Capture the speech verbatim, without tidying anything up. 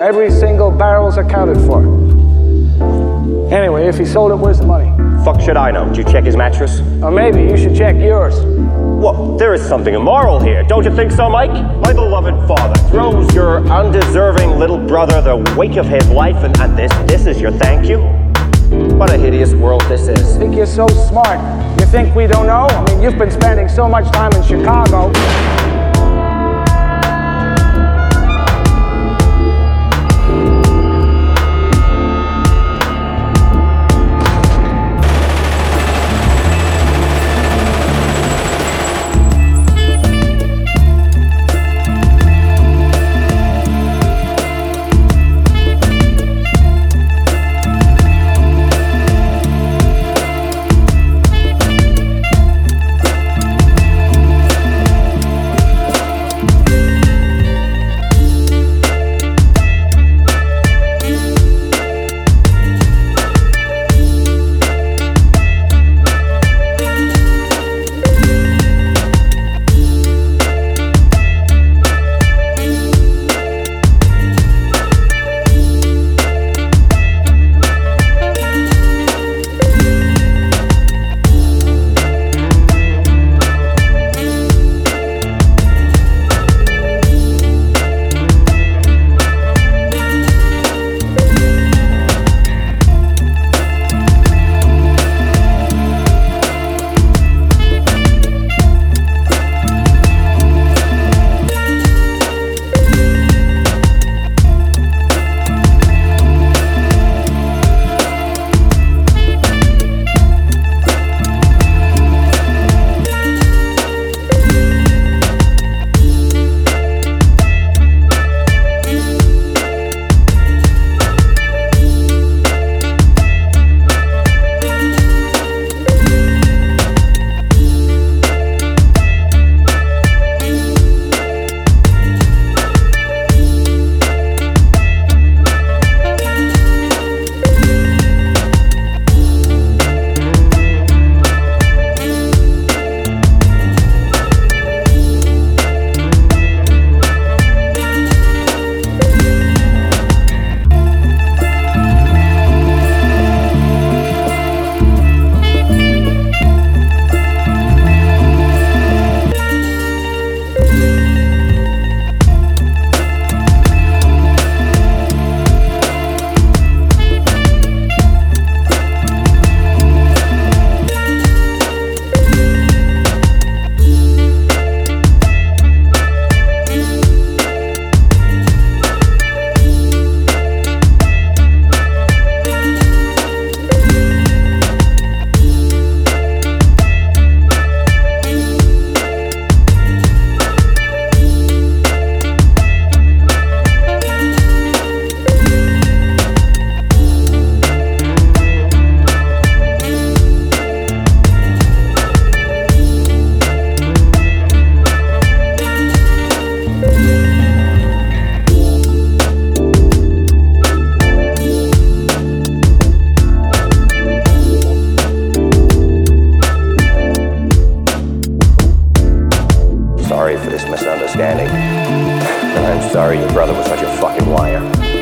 Every single barrel's accounted for. Anyway, if he sold it, where's the money? Fuck should I know? Did you check his mattress? Or maybe you should check yours. Well, there is something immoral here. Don't you think so, Mike? My beloved father throws your undeserving little brother the wake of his life, and, and this, this is your thank you? What a hideous world this is. I think you're so smart. You think we don't know? I mean, you've been spending so much time in Chicago. Sorry for this misunderstanding. And I'm sorry your brother was such a fucking liar.